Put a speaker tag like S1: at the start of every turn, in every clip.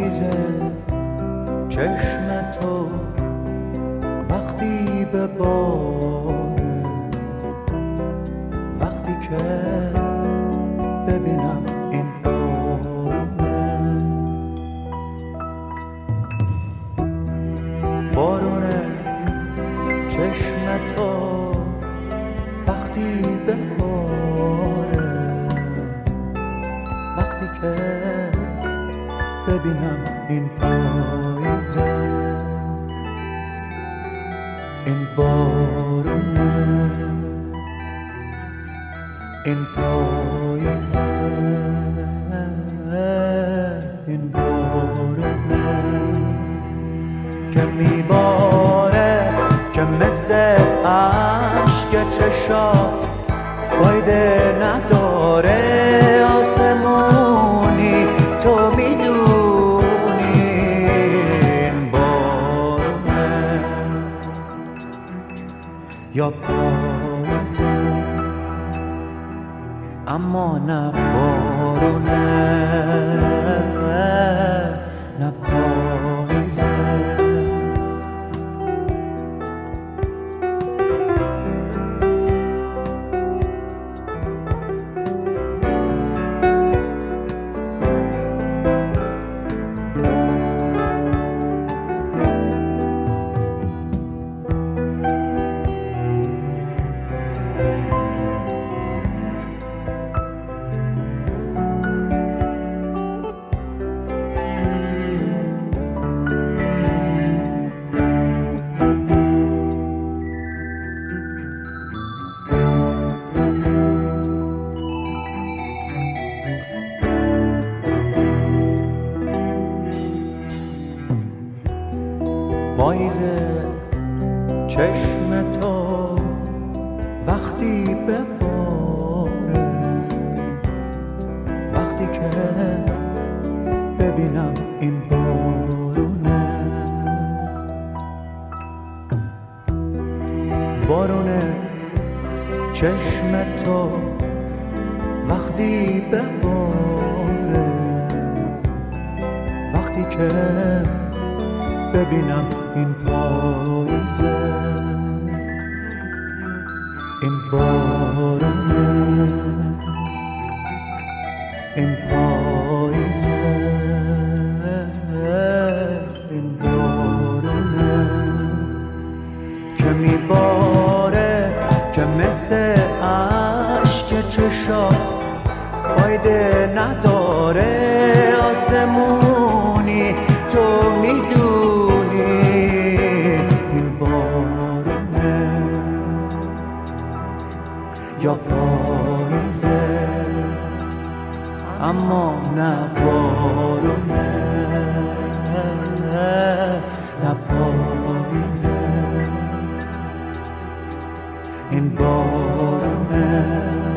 S1: پاییز چشم تو وقتی به باره، وقتی که ببینم این بارونه، بارونه چشم تو وقتی به باره، وقتی که ببینم این پاییزه، این بارونه، این پاییزه، این بارونه که میباره، که مثل عشق چشات فایده نداره، آسمونی تو میدونی این بارونه یا پاییزه، اما نه بارونه، نه پاییزه. پاییز چشم تو وقتی به باره، وقتی که ببینم این بارونه، بارونه چشم تو وقتی به باره، وقتی که ببینم این پاییزه، این بارونه، این پاییزه، این بارونه که میباره، که مثل عشق چشات فایده نداره، آسمونی تو میدونی این بارونه یا پاییزه، اما نه بارونه، نه پاییزه، این بارونه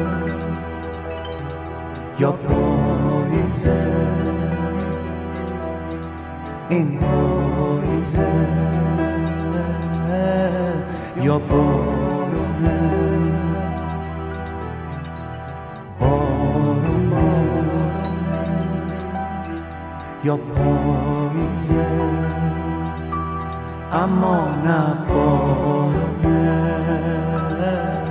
S1: یا پاییزه، این پاییزه یا بارونه، بارونه یا پاییزه، اما نه بارونه.